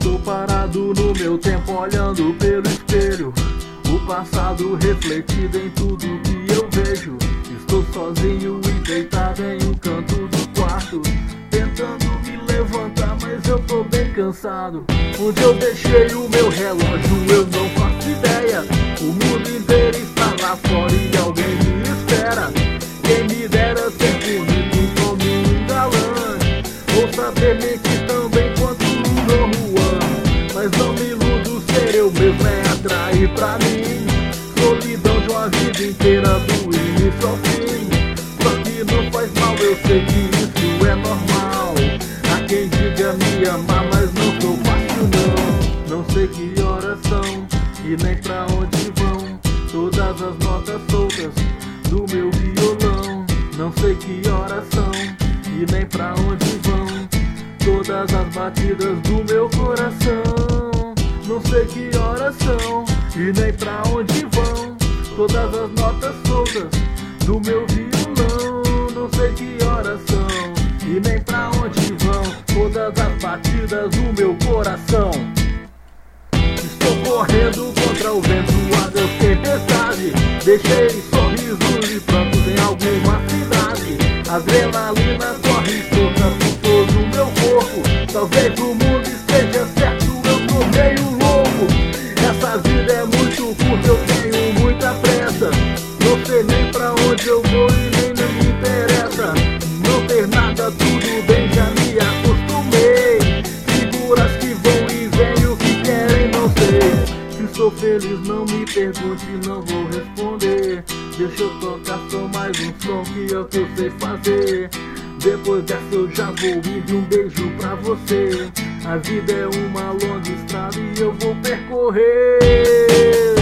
Estou parado no meu tempo olhando pelo espelho, o passado refletido em tudo que eu vejo. Estou sozinho e deitado em um canto do quarto, tentando me levantar, mas eu tô bem cansado. Onde eu deixei o meu relógio eu não faço ideia. O mundo inteiro está lá fora e alguém me espera. Quem me dera ser bonito como um galã, ou saber mentir tão bem quanto um Don Juan. Mas não me iludo, ser eu mesmo é atrair pra mim solidão de uma vida inteira do início ao fim. Só que não faz mal, eu sei que isso é normal. Há quem diga me amar, mas não sou fácil não. Não sei que horas são e nem pra onde vão todas as notas soltas do meu violão. Não sei que horas são e nem pra onde vão todas as batidas do meu coração. Não sei que horas são e nem pra onde vão todas as notas soltas do meu violão. Não sei que horas são e nem pra onde vão todas as batidas do meu coração. Estou correndo contra o vento, adeus tempestade. Deixei sorrisos e prantos em alguma cidade. Adrenalina corre solta por todo o meu corpo. Talvez o mundo esteja certo, eu tô meio louco. Essa vida é muito curta, eu tenho muita pressa. Não sei nem pra onde eu vou e nem não me interessa. Não ter nada, tudo bem, já me acostumei. Figuras que vão e vêm, o que querem não sei. Se sou feliz não me pergunte, não vou responder. Deixa eu tocar só mais um som que é o que eu sei fazer. Depois dessa eu já vou ir, um beijo pra você. A vida é uma longa estrada e eu vou percorrer.